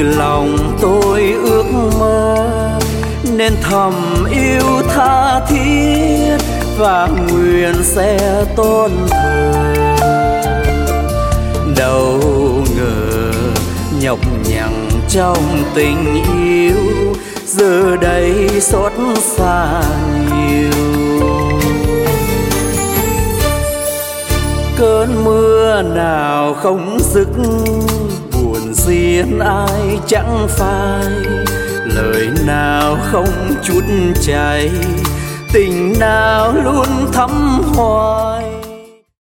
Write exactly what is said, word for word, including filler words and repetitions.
lòng tôi ước mơ nên thầm yêu tha thiết và nguyện sẽ tôn thờ. Đâu ngờ nhọc nhằn trong tình yêu giờ đây xót xa nhiều. Cơn mưa nào không dứt buồn riêng ai chẳng phai, lời nào không chút chảy tình nào luôn thắm hoài.